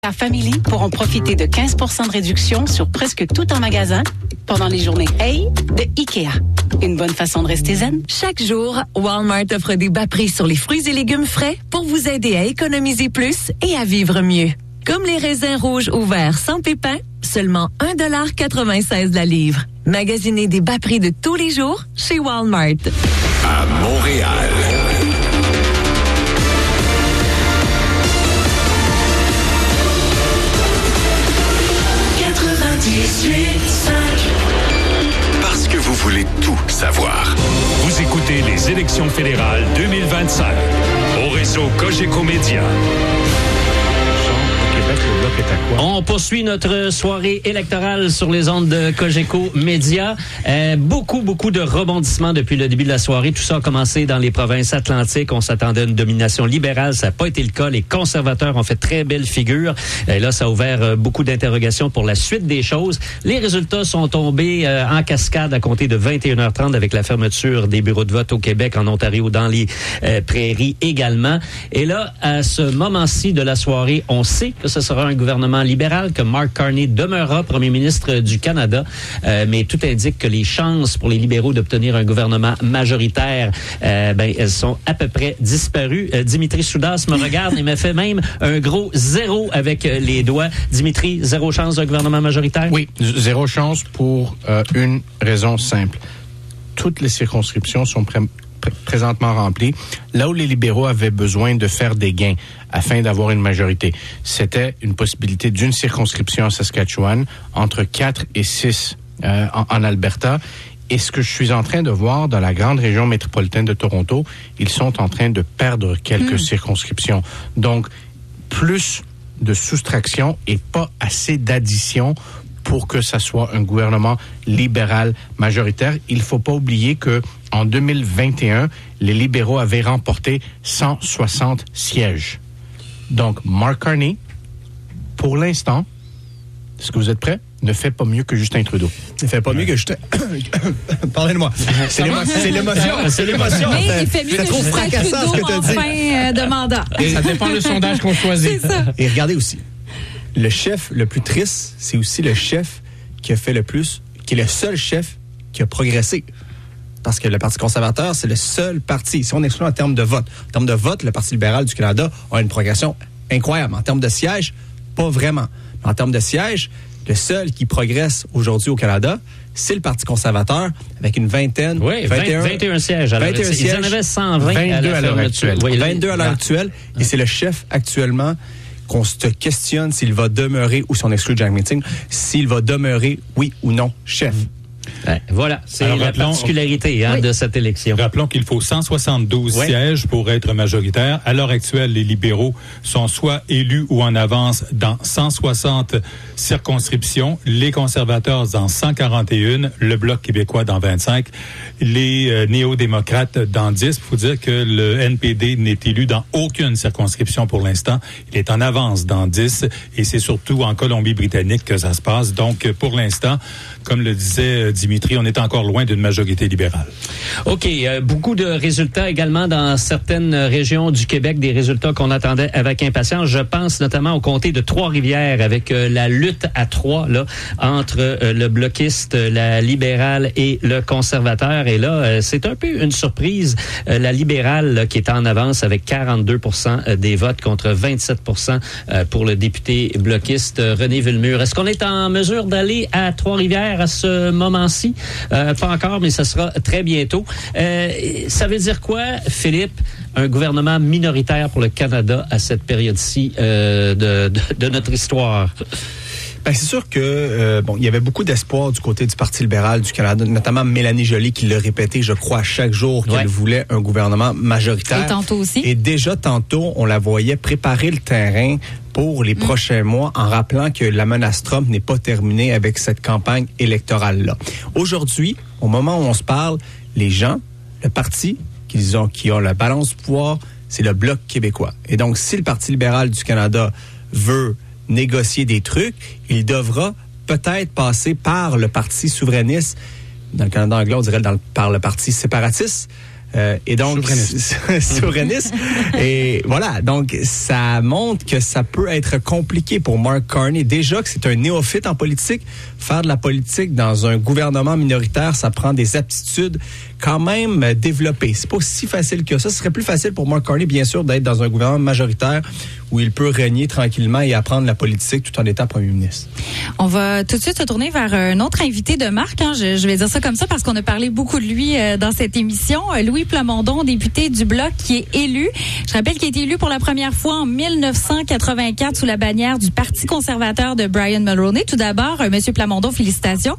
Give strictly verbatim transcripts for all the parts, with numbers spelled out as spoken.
La Family pourront profiter de quinze pour cent de réduction sur presque tout en magasin pendant les journées Hey de Ikea. Une bonne façon de rester zen. Chaque jour, Walmart offre des bas prix sur les fruits et légumes frais pour vous aider à économiser plus et à vivre mieux. Comme les raisins rouges ou verts sans pépins, seulement un dollar quatre-vingt-seize la livre. Magasinez des bas prix de tous les jours chez Walmart. À Montréal. Parce que vous voulez tout savoir. Vous écoutez les élections fédérales deux mille vingt-cinq au réseau Cogeco Média. On poursuit notre soirée électorale sur les ondes de Cogeco Média. Euh, beaucoup, beaucoup de rebondissements depuis le début de la soirée. Tout ça a commencé dans les provinces atlantiques. On s'attendait à une domination libérale. Ça n'a pas été le cas. Les conservateurs ont fait très belle figure. Et là, ça a ouvert euh, beaucoup d'interrogations pour la suite des choses. Les résultats sont tombés euh, en cascade à compter de vingt et une heures trente avec la fermeture des bureaux de vote au Québec, en Ontario, dans les euh, prairies également. Et là, à ce moment-ci de la soirée, on sait que ce sera un gouvernement libéral, que Mark Carney demeurera premier ministre du Canada, euh, mais tout indique que les chances pour les libéraux d'obtenir un gouvernement majoritaire, euh, ben, elles sont à peu près disparues. Euh, Dimitri Soudas me regarde et me fait même un gros zéro avec euh, les doigts. Dimitri, zéro chance d'un gouvernement majoritaire? Oui, zéro chance pour euh, une raison simple. Toutes les circonscriptions sont pré- pr- présentement remplies. Là où les libéraux avaient besoin de faire des gains afin d'avoir une majorité, c'était une possibilité d'une circonscription en Saskatchewan, entre quatre et six euh, en, en Alberta. Et ce que je suis en train de voir dans la grande région métropolitaine de Toronto, ils sont en train de perdre quelques mmh. circonscriptions. Donc, plus de soustraction et pas assez d'addition pour que ça soit un gouvernement libéral majoritaire. Il ne faut pas oublier que en deux mille vingt et un, les libéraux avaient remporté cent soixante sièges. Donc, Mark Carney, pour l'instant, est-ce que vous êtes prêts? Ne fait pas mieux que Justin Trudeau. Ne fait pas mieux que Justin... Pardonnez-moi. C'est, l'émo... c'est l'émotion. C'est l'émotion. Mais il fait mieux que Justin Trudeau en fin euh, de mandat. Et ça dépend du sondage qu'on choisit. C'est ça. Et regardez aussi, le chef le plus triste, c'est aussi le chef qui a fait le plus, qui est le seul chef qui a progressé. Parce que le Parti conservateur, c'est le seul parti, si on exclut en termes de vote. En termes de vote, le Parti libéral du Canada a une progression incroyable. En termes de sièges, pas vraiment. Mais en termes de sièges, le seul qui progresse aujourd'hui au Canada, c'est le Parti conservateur, avec une vingtaine... Oui, vingt et un, vingt et un sièges. Alors, vingt et un sièges. Ils en avaient cent vingt vingt-deux à, à l'heure actuelle. Oui, vingt-deux à l'heure actuelle. Et c'est le chef actuellement qu'on se questionne s'il va demeurer, ou si on exclut Jack Meeting, s'il va demeurer, oui ou non, chef. Ouais, voilà, c'est Alors, la rappelons, particularité hein, oui. de cette élection. Rappelons qu'il faut cent soixante-douze oui. sièges pour être majoritaire. À l'heure actuelle, les libéraux sont soit élus ou en avance dans cent soixante circonscriptions, les conservateurs dans cent quarante et un, le Bloc québécois dans vingt-cinq, les euh, néo-démocrates dans dix. Il faut dire que le N P D n'est élu dans aucune circonscription pour l'instant. Il est en avance dans dix et c'est surtout en Colombie-Britannique que ça se passe. Donc, pour l'instant, comme le disait Dimitri, on est encore loin d'une majorité libérale. OK. Euh, beaucoup de résultats également dans certaines régions du Québec, des résultats qu'on attendait avec impatience. Je pense notamment au comté de Trois-Rivières avec euh, la lutte à trois là, entre euh, le bloquiste, la libérale et le conservateur. Et là, euh, c'est un peu une surprise. Euh, la libérale là, qui est en avance avec quarante-deux pour cent des votes contre vingt-sept pour cent euh, pour le député bloquiste euh, René Villemur. Est-ce qu'on est en mesure d'aller à Trois-Rivières à ce moment-ci? Euh, pas encore, mais ça sera très bientôt. Euh, ça veut dire quoi, Philippe, un gouvernement minoritaire pour le Canada à cette période-ci euh, de, de, de notre histoire? Ben, c'est sûr que euh, bon, il y avait beaucoup d'espoir du côté du Parti libéral du Canada, notamment Mélanie Joly qui l'a répété, je crois, chaque jour qu'elle ouais. voulait un gouvernement majoritaire. Et tantôt aussi. Et déjà tantôt, on la voyait préparer le terrain pour les mmh. prochains mois en rappelant que la menace Trump n'est pas terminée avec cette campagne électorale-là. Aujourd'hui, au moment où on se parle, les gens, le parti qu'ils ont, qui ont la balance du pouvoir, c'est le Bloc québécois. Et donc, si le Parti libéral du Canada veut négocier des trucs, il devra peut-être passer par le Parti souverainiste, dans le Canada anglais, on dirait dans le, par le Parti séparatiste, Euh, et donc, souverainiste. souverainiste. Et voilà, donc ça montre que ça peut être compliqué pour Mark Carney. Déjà que c'est un néophyte en politique, faire de la politique dans un gouvernement minoritaire, ça prend des aptitudes quand même développées. C'est pas si facile que ça. Ce serait plus facile pour Mark Carney, bien sûr, d'être dans un gouvernement majoritaire où il peut régner tranquillement et apprendre la politique tout en étant premier ministre. On va tout de suite se tourner vers un autre invité de marque. Hein. Je, je vais dire ça comme ça parce qu'on a parlé beaucoup de lui euh, dans cette émission. Louis Plamondon, député du Bloc, qui est élu. Je rappelle qu'il a été élu pour la première fois en mille neuf cent quatre-vingt-quatre sous la bannière du Parti conservateur de Brian Mulroney. Tout d'abord, euh, Monsieur Plamondon, félicitations.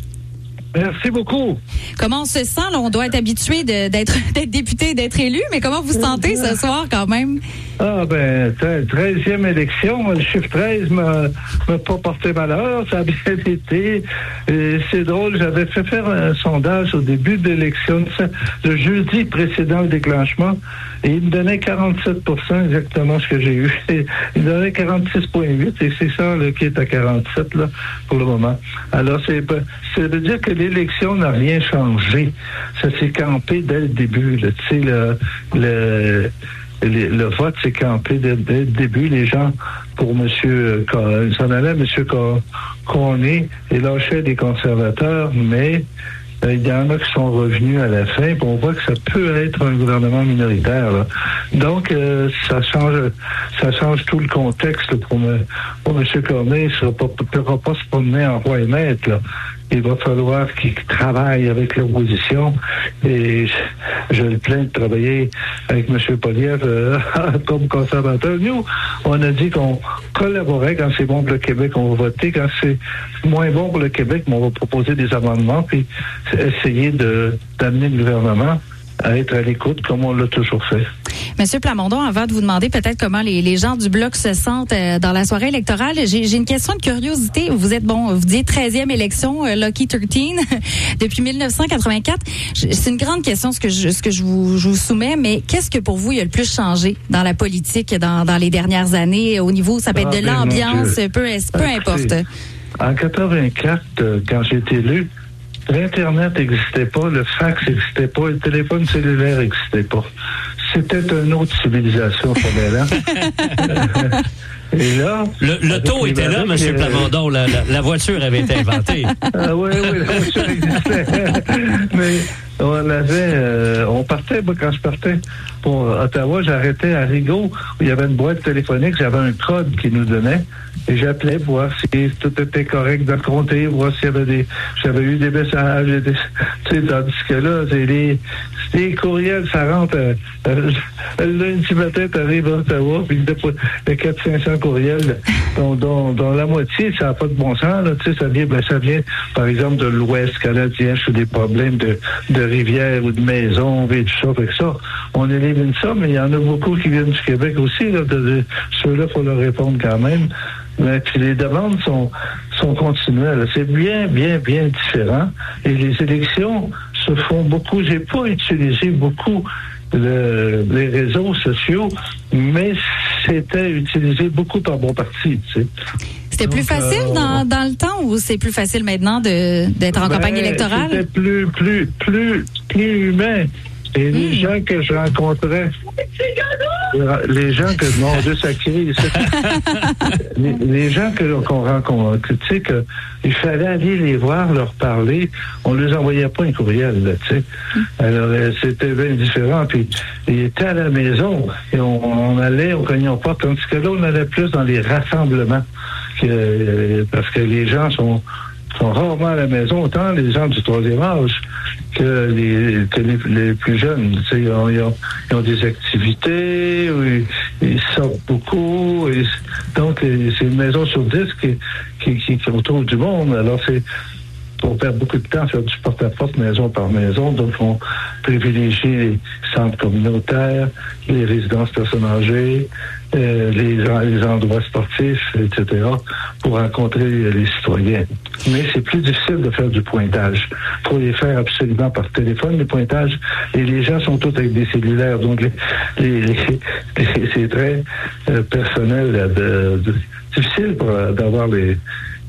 Merci beaucoup. Comment on se sent? Là, on doit être habitué de, d'être, d'être député et d'être élu, mais comment vous vous sentez ce soir quand même? Ah ben, treizième élection, le chiffre treize m'a, m'a pas porté malheur, ça a bien été. Et c'est drôle, j'avais fait faire un sondage au début de l'élection, le jeudi précédent le déclenchement, et il me donnait quarante-sept pour cent exactement ce que j'ai eu. Et il me donnait quarante-six virgule huit, et c'est ça là, qui est à quarante-sept là, pour le moment. Alors, c'est, ça veut dire que l'élection n'a rien changé. Ça s'est campé dès le début. Là. Tu sais, le... le Le, le vote s'est campé dès, dès le début. Les gens, pour M. Ils s'en allaient à M. Carney et lâchaient des conservateurs, mais euh, il y en a qui sont revenus à la fin. On voit que ça peut être un gouvernement minoritaire. Là. Donc, euh, ça change ça change tout le contexte là, pour, me, pour M. Carney. Il ne pourra pas se promener en roi et maître. Là. Il va falloir qu'il travaille avec l'opposition et je, je le plains de travailler avec M. Poilievre euh, comme conservateur. Nous, on a dit qu'on collaborait quand c'est bon pour le Québec, on va voter. Quand c'est moins bon pour le Québec, on va proposer des amendements puis essayer de d'amener le gouvernement à être à l'écoute comme on l'a toujours fait. Monsieur Plamondon, avant de vous demander peut-être comment les, les gens du Bloc se sentent euh, dans la soirée électorale, j'ai, j'ai une question de curiosité. Vous êtes, bon, vous dites treizième élection, euh, Lucky treize, depuis mille neuf cent quatre-vingt-quatre. Je, c'est une grande question ce que je, ce que je vous, je vous soumets, mais qu'est-ce que pour vous, il a le plus changé dans la politique dans, dans les dernières années, au niveau, ça peut être ah, de l'ambiance, peu, peu importe. En quatre-vingt-quatre, euh, quand j'ai été élu, l'Internet n'existait pas, le fax n'existait pas, le téléphone cellulaire n'existait pas. C'était une autre civilisation, là. Et là... Le, le taux était là, M. Euh... Plamondon. La, la, la voiture avait été inventée. Ah oui, oui, la voiture existait. Mais on avait... Euh, on partait, moi, quand je partais pour Ottawa, j'arrêtais à Rigaud, où il y avait une boîte téléphonique, j'avais un code qui nous donnait. Et j'appelais pour voir si tout était correct dans le comté, voir s'il y avait des... J'avais eu des messages, des, tu sais, tandis que là, c'est les, c'est les courriels, ça rentre... Euh, euh, le lundi matin, t'arrives à Ottawa, puis il y a quatre cents cinq cents courriels, dont, dont, dont la moitié, ça n'a pas de bon sens, là, tu sais, ça vient, ben, ça vient, par exemple, de l'Ouest canadien, sur des problèmes de, de rivières ou de maisons, et tout ça, fait que ça, on élimine ça, mais il y en a beaucoup qui viennent du Québec aussi, là, de, de, ceux-là, il faut leur répondre quand même. Mais puis les demandes sont, sont continuelles. C'est bien, bien, bien différent. Et les élections se font beaucoup. J'ai pas utilisé beaucoup le, les réseaux sociaux, mais c'était utilisé beaucoup par mon parti, tu sais. C'était plus Donc, facile euh, dans, dans le temps ou c'est plus facile maintenant de, d'être en ben, campagne électorale? C'était plus, plus, plus, plus humain. Et les mmh. gens que je rencontrais, les gens que, mon Dieu, ça crie, les, les gens que, qu'on rencontre, tu sais, que, il fallait aller les voir, leur parler, on les envoyait pas un courriel, là, tu sais. Mmh. Alors, c'était bien différent, puis ils étaient à la maison, et on, on allait, on cognait aux portes, tandis que là, on allait plus dans les rassemblements, que, parce que les gens sont, sont rarement à la maison, autant les gens du troisième âge que les, que les, les plus jeunes. Tu sais, ils, ont, ils, ont, ils ont des activités, ils, ils sortent beaucoup. Et, donc, c'est une maison sur dix qui, qui, qui, qui retrouve du monde. Alors, c'est on perd beaucoup de temps à faire du porte-à-porte maison par maison, donc on privilégie les centres communautaires, les résidences personnes âgées, euh, les, les endroits sportifs, et cetera, pour rencontrer les citoyens. Mais c'est plus difficile de faire du pointage. Il faut les faire absolument par téléphone, les pointages, et les gens sont tous avec des cellulaires, donc les, les, les, les, c'est très euh, personnel, de, de, difficile pour, d'avoir les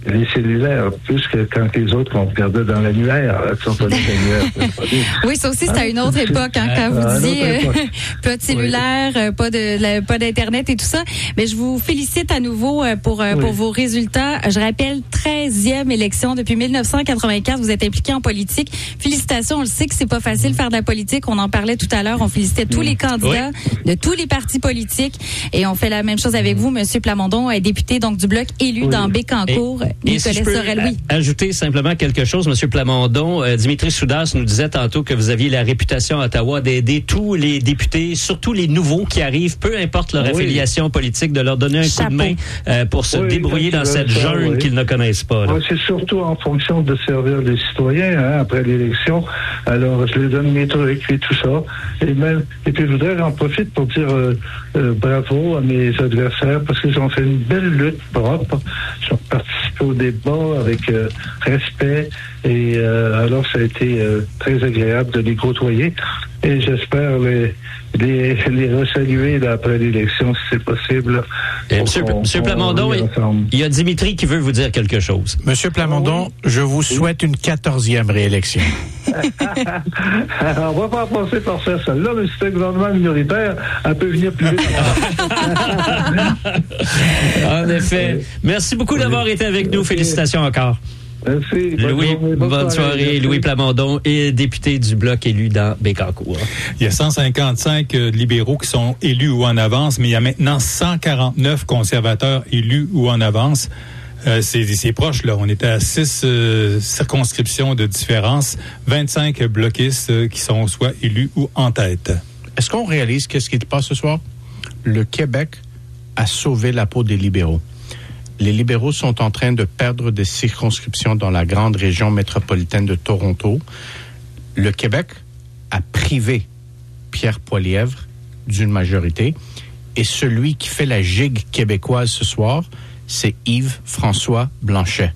les cellulaires, plus que quand les autres qu'on regardait dans l'annuaire. Là, qui sont pas des annuaires. Oui, ça aussi, c'était à une autre époque, hein, quand Ah, vous disiez euh, époque. pas de cellulaire, oui. pas de la, pas d'Internet et tout ça. Mais je vous félicite à nouveau euh, pour, euh, oui. pour vos résultats. Je rappelle, treizième élection depuis mille neuf cent quatre-vingt-quatre. Vous êtes impliqué en politique. Félicitations. On le sait que c'est pas facile de faire de la politique. On en parlait tout à l'heure. On félicitait tous les candidats oui. de tous les partis politiques. Et on fait la même chose avec vous, Monsieur Plamondon, député donc du Bloc élu oui. dans Bécancour. Et, et si je peux Sorel-Louis. ajouter simplement quelque chose, M. Plamondon, euh, Dimitri Soudas nous disait tantôt que vous aviez la réputation à Ottawa d'aider tous les députés, surtout les nouveaux qui arrivent, peu importe leur oui. affiliation politique, de leur donner un Chapeau. coup de main euh, pour se oui, débrouiller dans cette ça, jungle oui. qu'ils ne connaissent pas. Oui, c'est surtout en fonction de servir les citoyens hein, après l'élection. Alors, je les donne mes trucs et tout ça. Et même, et puis je voudrais en profiter pour dire euh, euh, bravo à mes adversaires parce qu'ils ont fait une belle lutte propre. Ils ont participé au débat avec euh, respect et euh, alors ça a été euh, très agréable de les côtoyer et j'espère les les, les resaluer là, après l'élection si c'est possible. Et Monsieur, on, Monsieur on, Plamondon, on il y a Dimitri qui veut vous dire quelque chose. Monsieur Plamondon, oh, oui. je vous souhaite une quatorzième réélection. On va pas passer par faire celle-là, mais si c'est un gouvernement minoritaire, elle peut venir plus vite. En effet. Merci beaucoup d'avoir été avec nous. Félicitations encore. Merci. Bonne Louis, journée, bonne, bonne soirée. soirée. Louis Plamondon est député du Bloc élu dans Bécancour. Il y a cent cinquante-cinq euh, libéraux qui sont élus ou en avance, mais il y a maintenant cent quarante-neuf conservateurs élus ou en avance. Euh, c'est, c'est proche, là. On était à six euh, circonscriptions de différence, vingt-cinq bloquistes euh, qui sont soit élus ou en tête. Est-ce qu'on réalise qu'est-ce qui se passe ce soir? Le Québec a sauvé la peau des libéraux. Les libéraux sont en train de perdre des circonscriptions dans la grande région métropolitaine de Toronto. Le Québec a privé Pierre Poilievre d'une majorité. Et celui qui fait la gigue québécoise ce soir, c'est Yves-François Blanchet.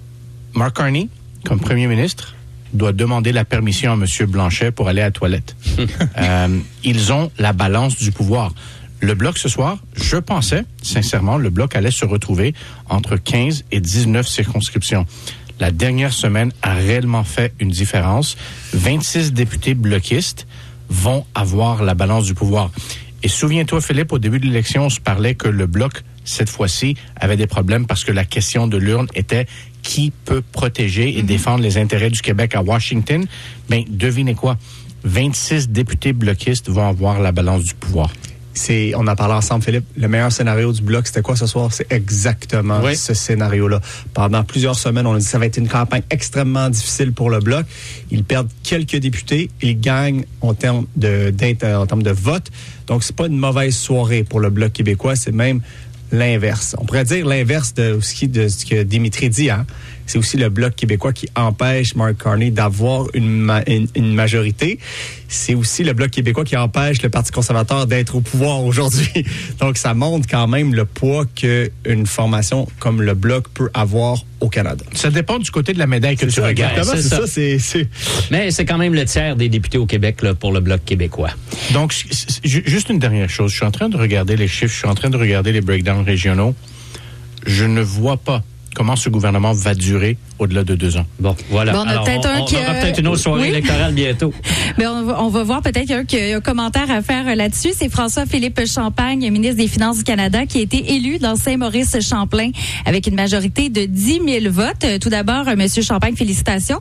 Mark Carney, comme premier ministre, doit demander la permission à M. Blanchet pour aller à la toilette. euh, ils ont la balance du pouvoir. Le Bloc ce soir, je pensais, sincèrement, le Bloc allait se retrouver entre quinze et dix-neuf circonscriptions. La dernière semaine a réellement fait une différence. vingt-six députés bloquistes vont avoir la balance du pouvoir. Et souviens-toi, Philippe, au début de l'élection, on se parlait que le Bloc, cette fois-ci, avait des problèmes parce que la question de l'urne était qui peut protéger et défendre les intérêts du Québec à Washington. Bien, devinez quoi? vingt-six députés bloquistes vont avoir la balance du pouvoir. C'est, on en parlait ensemble, Philippe. Le meilleur scénario du Bloc, c'était quoi ce soir? C'est exactement oui. ce scénario-là. Pendant plusieurs semaines, on a dit que ça va être une campagne extrêmement difficile pour le Bloc. Ils perdent quelques députés. Ils gagnent en termes de, en termes de vote. Donc, c'est pas une mauvaise soirée pour le Bloc québécois. C'est même l'inverse. On pourrait dire l'inverse de ce, qui, de ce que Dimitri dit, hein? C'est aussi le Bloc québécois qui empêche Mark Carney d'avoir une, ma- une, une majorité. C'est aussi le Bloc québécois qui empêche le Parti conservateur d'être au pouvoir aujourd'hui. Donc, ça montre quand même le poids qu'une formation comme le Bloc peut avoir au Canada. Ça dépend du côté de la médaille que c'est tu ça, regardes. C'est, c'est ça. ça c'est, c'est... Mais c'est quand même le tiers des députés au Québec là, pour le Bloc québécois. Donc, juste une dernière chose. Je suis en train de regarder les chiffres, je suis en train de regarder les breakdowns régionaux. Je ne vois pas comment ce gouvernement va durer au-delà de deux ans. Bon, voilà. Bon, on a Alors, peut-être on, un on qui aura a... peut-être une autre soirée oui. électorale bientôt. Mais on, va, on va voir peut-être un qui a un commentaire à faire là-dessus. C'est François-Philippe Champagne, ministre des Finances du Canada, qui a été élu dans Saint-Maurice-Champlain avec une majorité de dix mille votes. Tout d'abord, M. Champagne, félicitations.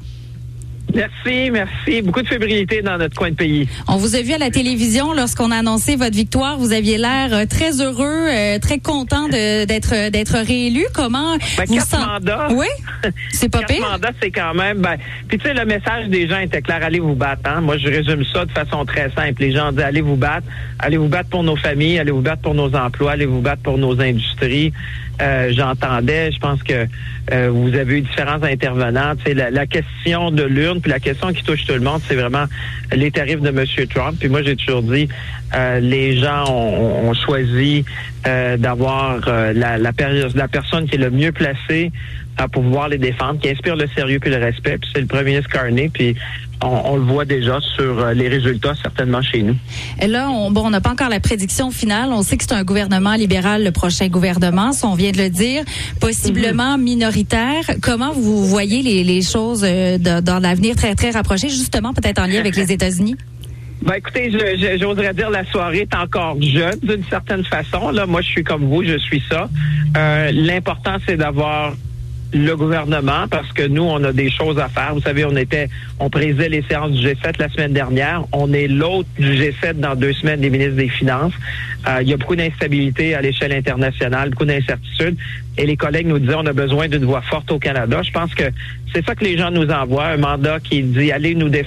Merci, merci. Beaucoup de fébrilité dans notre coin de pays. On vous a vu à la télévision lorsqu'on a annoncé votre victoire. Vous aviez l'air très heureux, euh, très content de, d'être d'être réélu. Comment ben, vous quatre sent... mandats. Oui, c'est pas quatre pire. mandats, c'est quand même... Ben, puis tu sais, le message des gens était clair. Allez vous battre. Hein? Moi, je résume ça de façon très simple. Les gens disent, allez vous battre. Allez vous battre pour nos familles. Allez vous battre pour nos emplois. Allez vous battre pour nos industries. Euh, j'entendais, je pense que euh, vous avez eu différents intervenants. Tu sais, la, la question de l'urne, puis la question qui touche tout le monde, c'est vraiment les tarifs de M. Trump. Puis moi, j'ai toujours dit, euh, les gens ont, ont choisi euh, d'avoir euh, la, la, péri- la personne qui est le mieux placée euh, pour pouvoir les défendre, qui inspire le sérieux puis le respect. Puis c'est le premier ministre Carney, puis on, on le voit déjà sur euh, les résultats, certainement chez nous. Et là, on, bon, on n'a pas encore la prédiction finale. On sait que c'est un gouvernement libéral, le prochain gouvernement, ça, on vient de le dire, possiblement mm-hmm. minoritaire. Comment vous voyez les, les choses euh, de, dans l'avenir très, très rapproché, justement, peut-être en lien avec les États-Unis? Ben écoutez, je, je, j'oserais dire la soirée est encore jeune d'une certaine façon. Là, moi, je suis comme vous, je suis ça. Euh, l'important, c'est d'avoir le gouvernement, parce que nous, on a des choses à faire. Vous savez, on était, on présidait les séances du G sept la semaine dernière. On est l'hôte du G sept dans deux semaines des ministres des Finances. Euh, il y a beaucoup d'instabilité à l'échelle internationale, beaucoup d'incertitudes. Et les collègues nous disaient, on a besoin d'une voix forte au Canada. Je pense que c'est ça que les gens nous envoient, un mandat qui dit, allez nous défendre.